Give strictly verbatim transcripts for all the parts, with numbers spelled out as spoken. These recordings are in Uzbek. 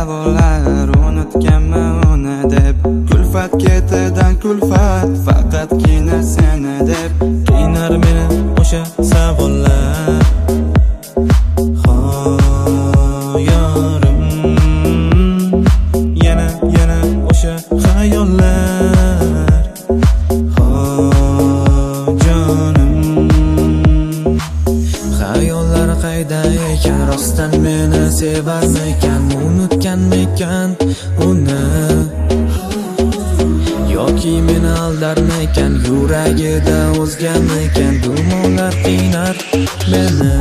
savollar, unutganmi uni deb. Kulfat ketidan kulfat, faqatgina seni deb. Qiynar meni o'sha savollar, xoyorim. Yana yana o'sha xayollar, xojonim. Xayollar qayda ekan, rostdan meni sevarmikan, unutganmikan uni, yoki meni aldarmikan, yuragida o'zgamikan. Gumonlar qiynar meni.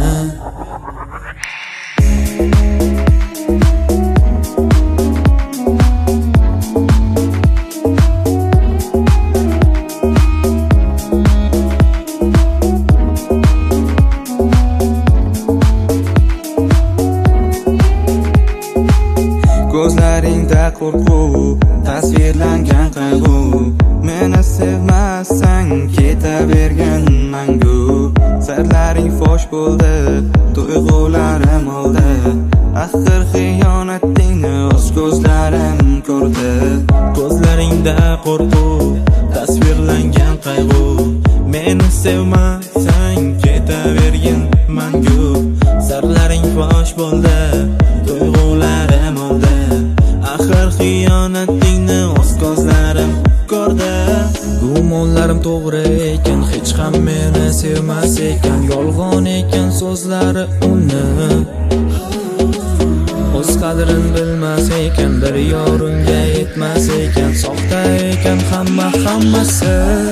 Ko'zlaringda qo'rquv, tasvirlangan qayg'u. Meni sevmasang ketavergin mangu. Sirlaring fosh bo'ldi, tuyg'ularim oldi. Axir xiyonatingni o'z ko'zlarim ko'rdi. Ko'zlaringda qo'rquv, tasvirlangan qayg'u. Meni sevmasang ketavergin mangu. Sirlaring fosh bo'ldi, tuyg'ularim oldi. Axir xiyonatingni o'z ko'zlarim ko'rdi. Gumonlarim to'g'ri ekan, hech ham meni sevmas ekan. Yolg'on ekan so'zlari uni, o'z qadrin bilmas ekan. Bir yor unga yetmas ekan, soxta ekan hamma hammasi.